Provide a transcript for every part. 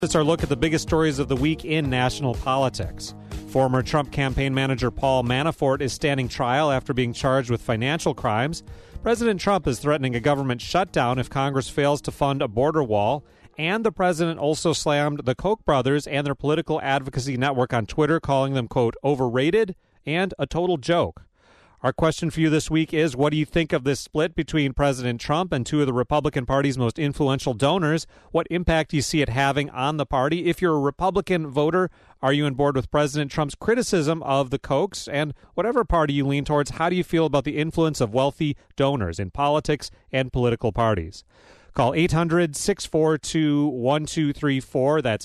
It's our look at the biggest stories of the week in national politics. Former Trump campaign manager Paul Manafort is standing trial after being charged with financial crimes. President Trump is threatening a government shutdown if Congress fails to fund a border wall. And the president also slammed the Koch brothers and their political advocacy network on Twitter, calling them, quote, overrated and a total joke. Our question for you this week is, what do you think of this split between President Trump and two of the Republican Party's most influential donors? What impact do you see it having on the party? If you're a Republican voter, are you on board with President Trump's criticism of the Kochs? And whatever party you lean towards, how do you feel about the influence of wealthy donors in politics and political parties? Call 800-642-1234. That's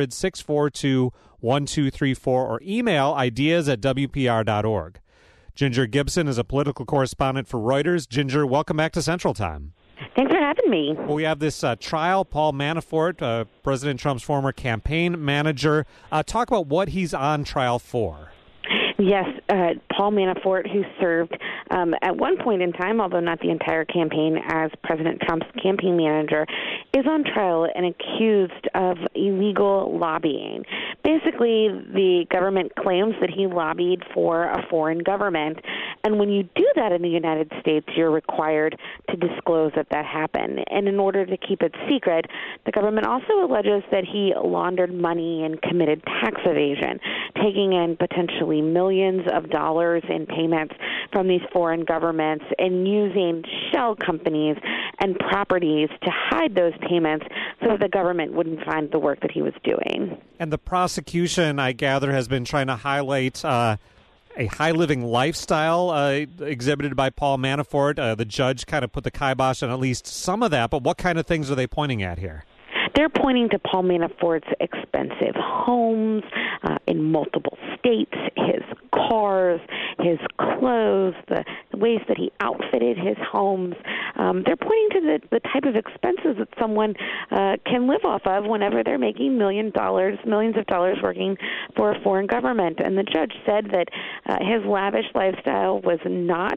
800-642-1234. Or email ideas@wpr.org. Ginger Gibson is a political correspondent for Reuters. Ginger, welcome back to Central Time. Thanks for having me. Well, we have this trial, Paul Manafort, President Trump's former campaign manager. Talk about what he's on trial for. Yes, Paul Manafort, who served at one point in time, although not the entire campaign, as President Trump's campaign manager, is on trial and accused of illegal lobbying. Basically, the government claims that he lobbied for a foreign government, and when you do that in the United States, you're required to disclose that happened. And in order to keep it secret, the government also alleges that he laundered money and committed tax evasion, taking in potentially millions of dollars in payments from these foreign governments and using shell companies and properties to hide those payments so that the government wouldn't find the work that he was doing. And the prosecution, I gather, has been trying to highlight a high-living lifestyle exhibited by Paul Manafort. The judge kind of put the kibosh on at least some of that, but what kind of things are they pointing at here? They're pointing to Paul Manafort's expensive homes in multiple states, his cars, his clothes, the ways that he outfitted his homes. They're pointing to the type of expenses that someone can live off of whenever they're making millions of dollars working for a foreign government. And the judge said that his lavish lifestyle was not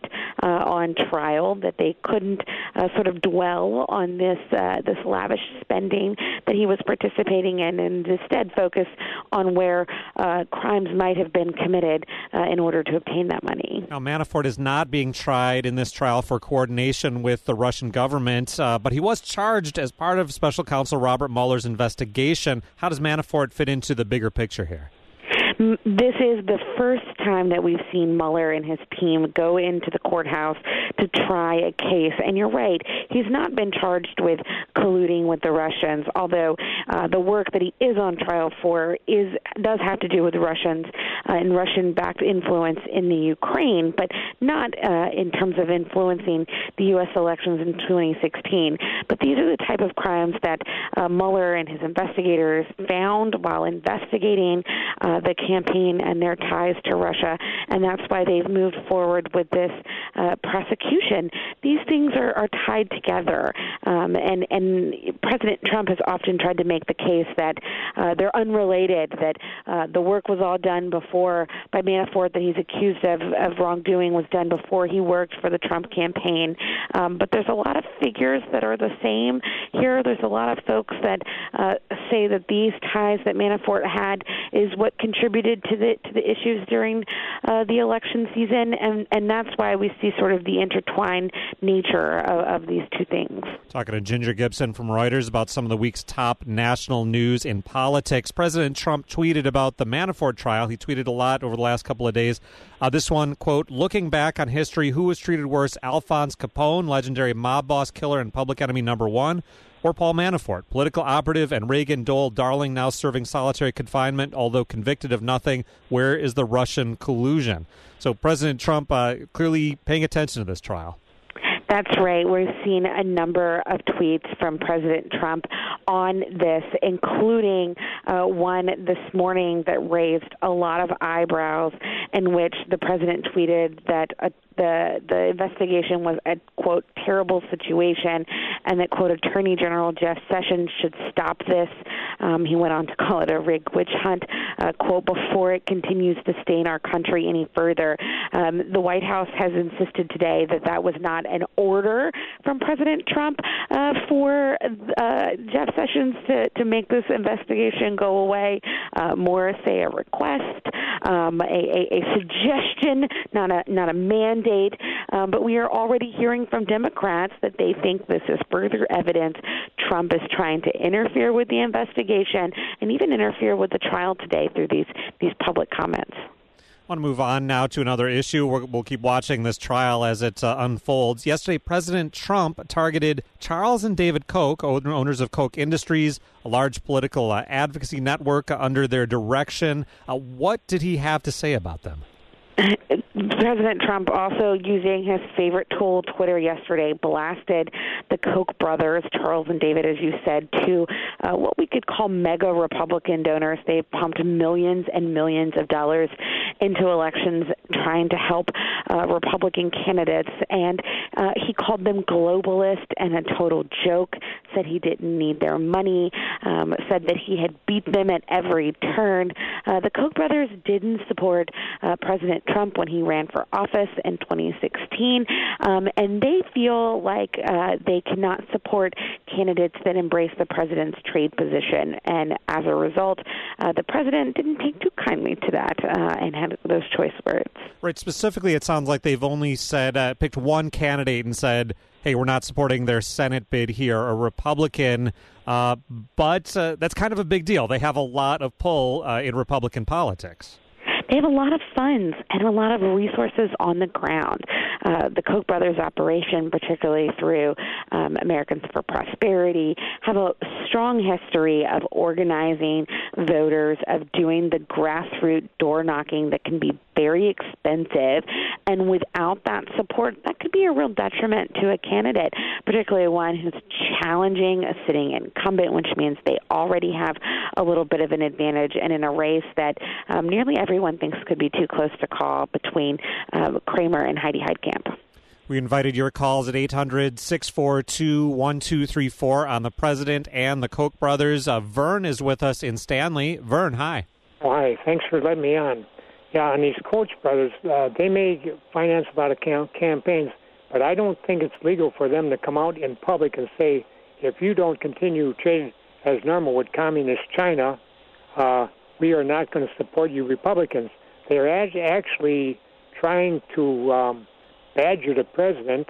on trial, that they couldn't sort of dwell on this lavish spending that he was participating in, and instead focus on where crimes might have been committed in order to obtain that money. Now, Manafort is not being tried in this trial for coordination with the Russian government, but he was charged as part of Special Counsel Robert Mueller's investigation. How does Manafort fit into the bigger picture here? This is the first time that we've seen Mueller and his team go into the courthouse to try a case. And you're right, he's not been charged with colluding with the Russians, although the work that he is on trial for does have to do with the Russians and Russian-backed influence in the Ukraine, but not in terms of influencing the U.S. elections in 2016. But these are the type of crimes that Mueller and his investigators found while investigating the campaign and their ties to Russia, and that's why they've moved forward with this prosecution. These things are tied together, and President Trump has often tried to make the case that they're unrelated, that the work was all done before, by Manafort, that he's accused of wrongdoing was done before he worked for the Trump campaign. But there's a lot of figures that are the same here. There's a lot of folks that say that these ties that Manafort had is what contributed to the issues during the election season, and that's why we see sort of the intertwined nature of these two things. Talking to Ginger Gibson from Reuters about some of the week's top national news in politics. President Trump tweeted about the Manafort trial. He tweeted a lot over the last couple of days. This one, quote, looking back on history, who was treated worse, Alphonse Capone, legendary mob boss, killer, and public enemy number one, or Paul Manafort, political operative and Reagan Dole darling, now serving solitary confinement, although convicted of nothing? Where is the Russian collusion? So President Trump clearly paying attention to this trial. That's right. We've seen a number of tweets from President Trump on this, including one this morning that raised a lot of eyebrows, in which the president tweeted that the investigation was a, quote, terrible situation, and that, quote, Attorney General Jeff Sessions should stop this. He went on to call it a rigged witch hunt, quote, before it continues to stain our country any further. The White House has insisted today that that was not an order from President Trump for Jeff Sessions to make this investigation go away. More say a request, a suggestion, not a mandate. But we are already hearing from Democrats that they think this is further evidence Trump is trying to interfere with the investigation and even interfere with the trial today through these public comments. I want to move on now to another issue. We'll keep watching this trial as it unfolds. Yesterday, President Trump targeted Charles and David Koch, owners of Koch Industries, a large political advocacy network under their direction. What did he have to say about them? President Trump, also using his favorite tool, Twitter, yesterday, blasted the Koch brothers, Charles and David, as you said, to what we could call mega Republican donors. They pumped millions and millions of dollars into elections trying to help Republican candidates. And he called them globalist and a total joke, said he didn't need their money, said that he had beat them at every turn. The Koch brothers didn't support President Trump when he ran for office in 2016, and they feel like they cannot support candidates that embrace the president's trade position. And as a result, the president didn't take too kindly to that and had those choice words. Right. Specifically, it sounds like they've only said picked one candidate and said, hey, we're not supporting their Senate bid here, a Republican. But that's kind of a big deal. They have a lot of pull in Republican politics. They have a lot of funds and a lot of resources on the ground. The Koch brothers operation, particularly through Americans for Prosperity, have a strong history of organizing voters, of doing the grassroots door knocking that can be very expensive. And without that support, that could be a real detriment to a candidate, particularly one who's challenging a sitting incumbent, which means they already have a little bit of an advantage, and in a race that nearly everyone thinks could be too close to call between Kramer and Heidi Heitkamp. We invited your calls at 800-642-1234 on the president and the Koch brothers. Vern is with us in Stanley. Vern, hi. Hi, thanks for letting me on. Yeah, on these Koch brothers, they may finance a lot of campaigns, but I don't think it's legal for them to come out in public and say, if you don't continue trading as normal with communist China, we are not going to support you Republicans. They're actually trying to badger the president.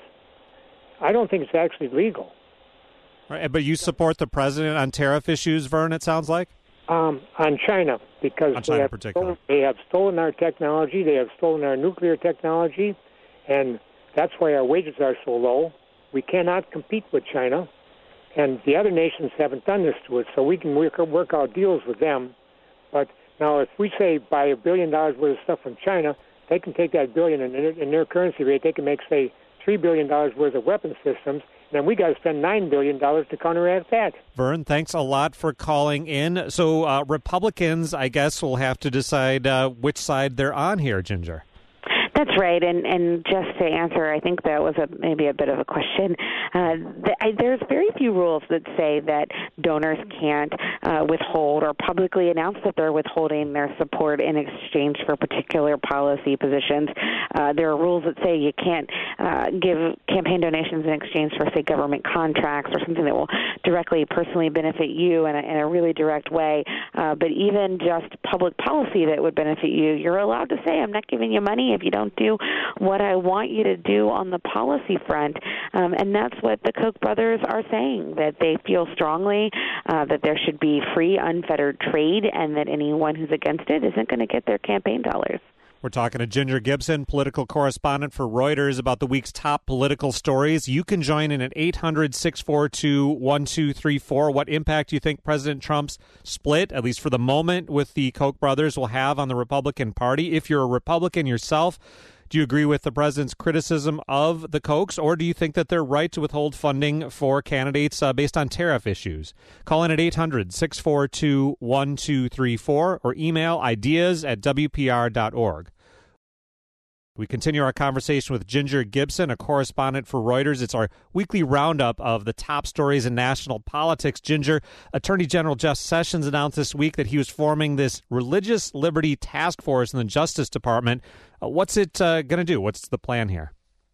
I don't think it's actually legal. Right, but you support the president on tariff issues, Vern, it sounds like? On China, because they have stolen our technology, they have stolen our nuclear technology, and that's why our wages are so low. We cannot compete with China, and the other nations haven't done this to us, so we can work out deals with them. But now if we say buy $1 billion worth of stuff from China, they can take that billion in their currency rate, they can make, say, $3 billion worth of weapon systems, then we got to spend $9 billion to counteract that. Vern, thanks a lot for calling in. So Republicans, I guess, will have to decide which side they're on here, Ginger. That's right, and just to answer, I think that was maybe a bit of a question. There's very few rules that say that donors can't withhold or publicly announce that they're withholding their support in exchange for particular policy positions. There are rules that say you can't give campaign donations in exchange for, say, government contracts or something that will directly personally benefit you in a really direct way. But even just public policy that would benefit you, you're allowed to say, I'm not giving you money if you don't do what I want you to do on the policy front. And that's what the Koch brothers are saying, that they feel strongly that there should be free, unfettered trade and that anyone who's against it isn't going to get their campaign dollars. We're talking to Ginger Gibson, political correspondent for Reuters, about the week's top political stories. You can join in at 800-642-1234. What impact do you think President Trump's split, at least for the moment, with the Koch brothers will have on the Republican Party? If you're a Republican yourself, do you agree with the president's criticism of the Kochs, or do you think that they're right to withhold funding for candidates based on tariff issues? Call in at 800-642-1234 or email ideas@wpr.org. We continue our conversation with Ginger Gibson, a correspondent for Reuters. It's our weekly roundup of the top stories in national politics. Ginger, Attorney General Jeff Sessions announced this week that he was forming this religious liberty task force in the Justice Department. What's it going to do? What's the plan here?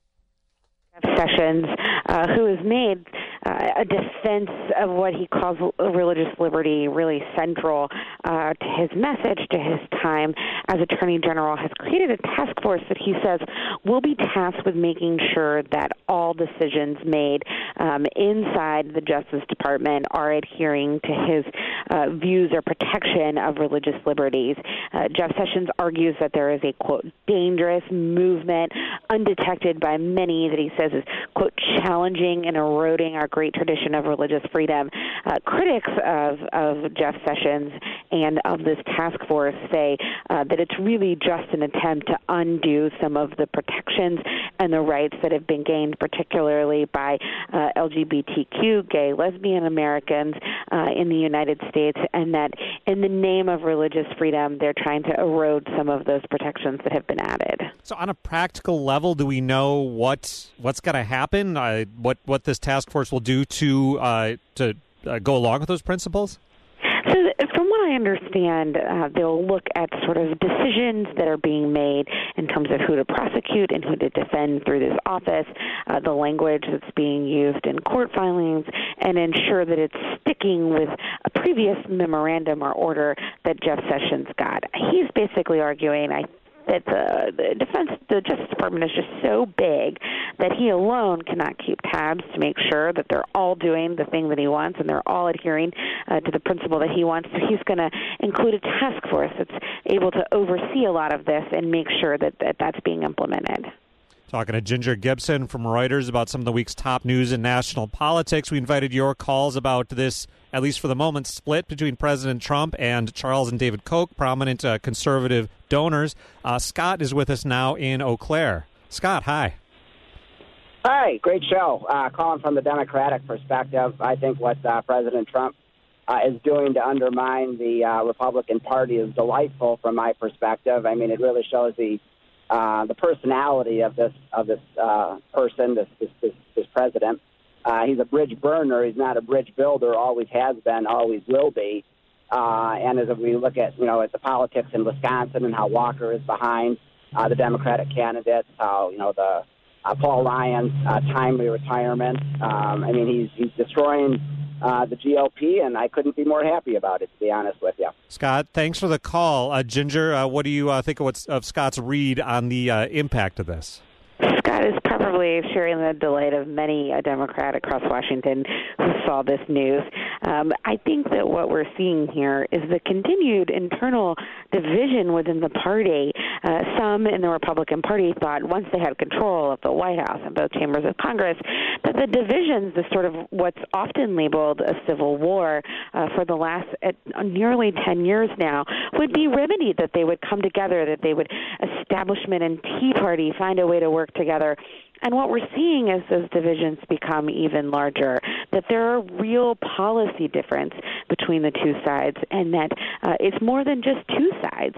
Sessions, who has made a defense of what he calls religious liberty really central to his message, to his time as Attorney General, has created a task force that he says will be tasked with making sure that all decisions made inside the Justice Department are adhering to his views or protection of religious liberties. Jeff Sessions argues that there is a, quote, dangerous movement undetected by many that he says is, quote, challenging and eroding our great tradition of religious freedom. Critics of Jeff Sessions and of this task force say that it's really just an attempt to undo some of the protections and the rights that have been gained, particularly by LGBTQ, gay, lesbian Americans in the United States, and that in the name of religious freedom, they're trying to erode some of those protections that have been added. So on a practical level, do we know what's going to happen, what this task force will do to go along with those principles? So from what I understand, they'll look at sort of decisions that are being made in terms of who to prosecute and who to defend through this office, the language that's being used in court filings, and ensure that it's sticking with a previous memorandum or order that Jeff Sessions got. He's basically arguing, that the Justice Department is just so big that he alone cannot keep tabs to make sure that they're all doing the thing that he wants and they're all adhering to the principle that he wants. So he's going to include a task force that's able to oversee a lot of this and make sure that that's being implemented. Talking to Ginger Gibson from Reuters about some of the week's top news in national politics. We invited your calls about this, at least for the moment, split between President Trump and Charles and David Koch, prominent conservative donors. Scott is with us now in Eau Claire. Scott, hi. Hi, great show. Calling from the Democratic perspective, I think what President Trump is doing to undermine the Republican Party is delightful from my perspective. I mean, it really shows the personality of this person, this president. He's a bridge burner. He's not a bridge builder. Always has been. Always will be. And as we look at at the politics in Wisconsin and how Walker is behind the Democratic candidates, how the Paul Ryan's timely retirement. I mean, he's destroying the GOP, and I couldn't be more happy about it, to be honest with you. Scott, thanks for the call. Ginger, what do you think of Scott's read on the impact of this? Scott is probably sharing the delight of many a Democrat across Washington who saw this news. I think that what we're seeing here is the continued internal division within the party. Some in the Republican Party thought once they had control of the White House and both chambers of Congress that the divisions, the sort of what's often labeled a civil war for the last nearly 10 years now, would be remedied, that they would come together, that they would, establishment and Tea Party, find a way to work together. And what we're seeing as those divisions become even larger, that there are real policy difference between the two sides, and that it's more than just two sides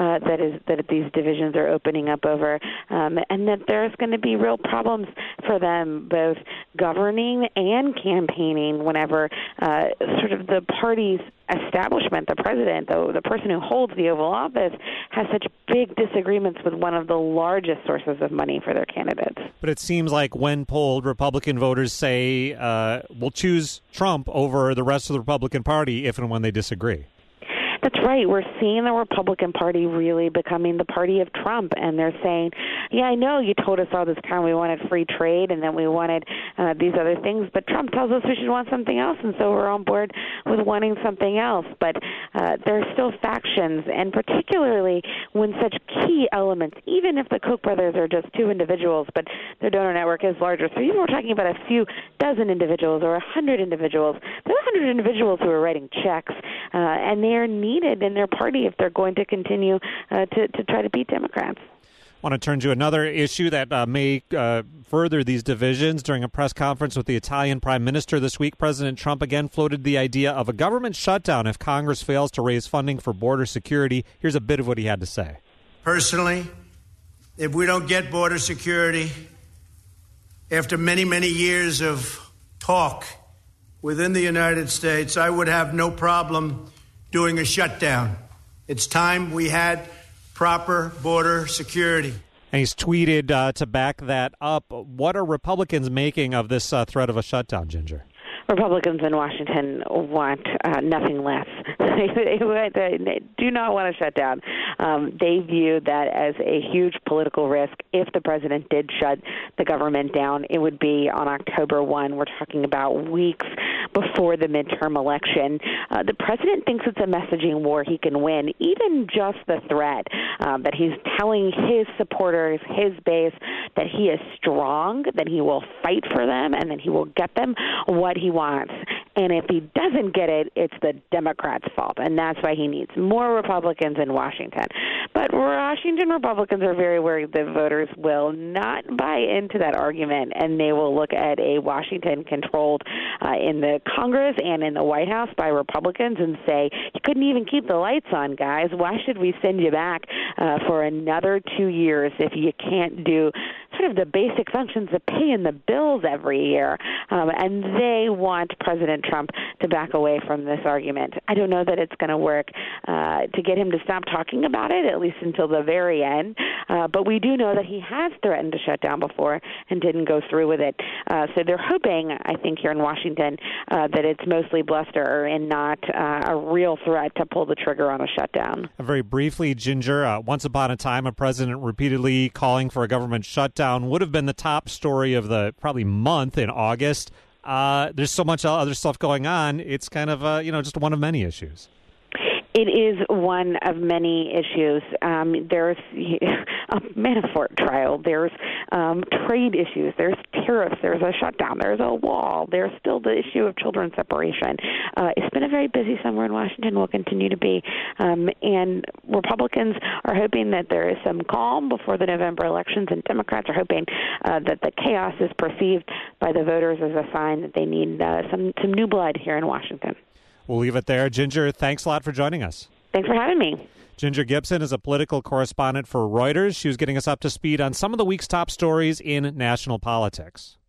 that these divisions are opening up over, and that there's going to be real problems for them both governing and campaigning whenever sort of the party's establishment, the president, the person who holds the Oval Office, has such big disagreements with one of the largest sources of money for their candidates. But it seems like when polled, Republican voters say we'll choose Trump over the rest of the Republican Party if and when they disagree. That's right. We're seeing the Republican Party really becoming the party of Trump, and they're saying, yeah, I know you told us all this time we wanted free trade and that we wanted these other things, but Trump tells us we should want something else, and so we're on board with wanting something else. But there are still factions, and particularly when such key elements, even if the Koch brothers are just two individuals, but their donor network is larger. So even we're talking about a few dozen individuals or 100 individuals. There are 100 individuals who are writing checks, and they are needed in their party if they're going to continue to try to beat Democrats. I want to turn to another issue that may further these divisions. During a press conference with the Italian Prime Minister this week, President Trump again floated the idea of a government shutdown if Congress fails to raise funding for border security. Here's a bit of what he had to say. Personally, if we don't get border security, after many, many years of talk within the United States, I would have no problem doing a shutdown. It's time we had proper border security. And he's tweeted to back that up. What are Republicans making of this threat of a shutdown, Ginger? Republicans in Washington want nothing less. They do not want to shut down. They view that as a huge political risk. If the president did shut the government down, it would be on October 1. We're talking about weeks before the midterm election. The president thinks it's a messaging war he can win. Even just the threat that he's telling his supporters, his base, that he is strong, that he will fight for them, and that he will get them what he wants. And if he doesn't get it, it's the Democrats' fault, and that's why he needs more Republicans in Washington. But Washington Republicans are very worried that voters will not buy into that argument, and they will look at a Washington controlled in the Congress and in the White House by Republicans and say, you couldn't even keep the lights on, guys. Why should we send you back for another 2 years if you can't do sort of the basic functions of paying the bills every year? And they want President Trump to back away from this argument. I don't know that it's going to work to get him to stop talking about it, at least until the very end. But we do know that he has threatened to shut down before and didn't go through with it. So they're hoping, I think, here in Washington, that it's mostly bluster and not a real threat to pull the trigger on a shutdown. Very briefly, Ginger, once upon a time, a president repeatedly calling for a government shutdown would have been the top story of the probably month in August. There's so much other stuff going on. It's kind of, just one of many issues. It is one of many issues. There's a Manafort trial. There's trade issues. There's tariffs. There's a shutdown. There's a wall. There's still the issue of children separation. It's been a very busy summer in Washington. Will continue to be. And Republicans are hoping that there is some calm before the November elections, and Democrats are hoping that the chaos is perceived by the voters as a sign that they need some new blood here in Washington. We'll leave it there. Ginger, thanks a lot for joining us. Thanks for having me. Ginger Gibson is a political correspondent for Reuters. She was getting us up to speed on some of the week's top stories in national politics.